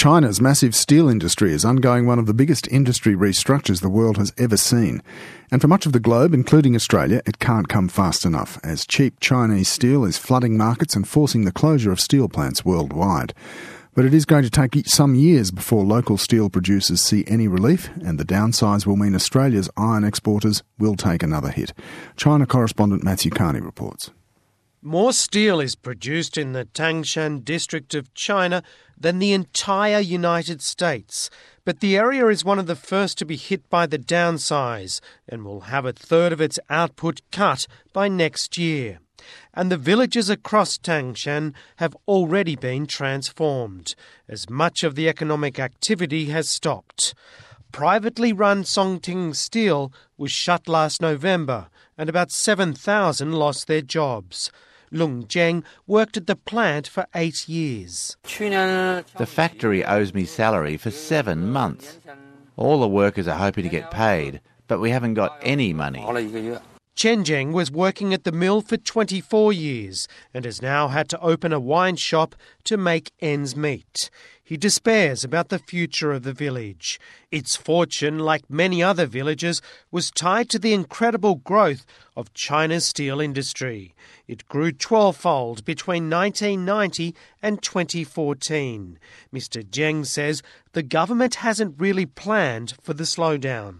China's massive steel industry is undergoing one of the biggest industry restructures the world has ever seen. And for much of the globe, including Australia, it can't come fast enough, as cheap Chinese steel is flooding markets and forcing the closure of steel plants worldwide. But it is going to take some years before local steel producers see any relief, and the downsides will mean Australia's iron exporters will take another hit. China correspondent Matthew Carney reports. More steel is produced in the Tangshan district of China than the entire United States. But the area is one of the first to be hit by the downsize and will have a third of its output cut by next year. And the villages across Tangshan have already been transformed, as much of the economic activity has stopped. Privately run Songting Steel was shut last November, and about 7,000 lost their jobs. Lung Zheng worked at the plant for 8 years. The factory owes me salary for 7 months. All the workers are hoping to get paid, but we haven't got any money. Chen Zheng was working at the mill for 24 years and has now had to open a wine shop to make ends meet. He despairs about the future of the village. Its fortune, like many other villages, was tied to the incredible growth of China's steel industry. It grew 12-fold between 1990 and 2014. Mr. Zheng says the government hasn't really planned for the slowdown.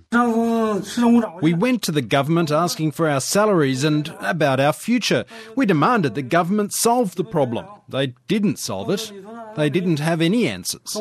We went to the government asking for our salaries and about our future. We demanded the government solve the problem. They didn't solve it. They didn't have any answers.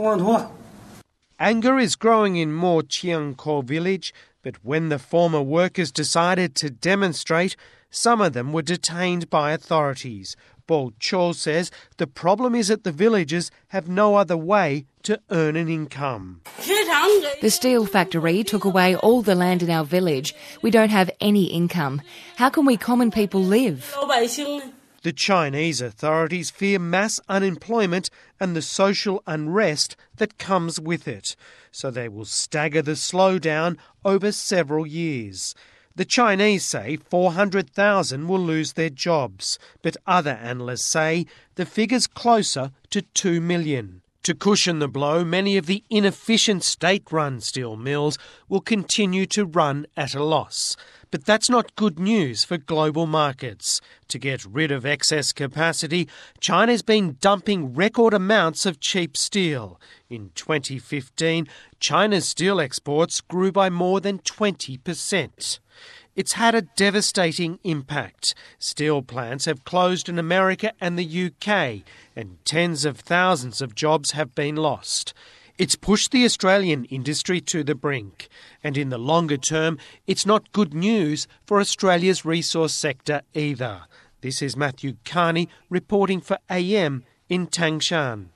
Anger is growing in Mo Chiangko village, but when the former workers decided to demonstrate, some of them were detained by authorities. Bo Cho says the problem is that the villagers have no other way to earn an income. The steel factory took away all the land in our village. We don't have any income. How can we common people live? The Chinese authorities fear mass unemployment and the social unrest that comes with it, so they will stagger the slowdown over several years. The Chinese say 400,000 will lose their jobs, but other analysts say the figure's closer to 2 million. To cushion the blow, many of the inefficient state-run steel mills will continue to run at a loss. But that's not good news for global markets. To get rid of excess capacity, China's been dumping record amounts of cheap steel. In 2015, China's steel exports grew by more than 20%. It's had a devastating impact. Steel plants have closed in America and the UK, and tens of thousands of jobs have been lost. It's pushed the Australian industry to the brink, and in the longer term, it's not good news for Australia's resource sector either. This is Matthew Carney reporting for AM in Tangshan.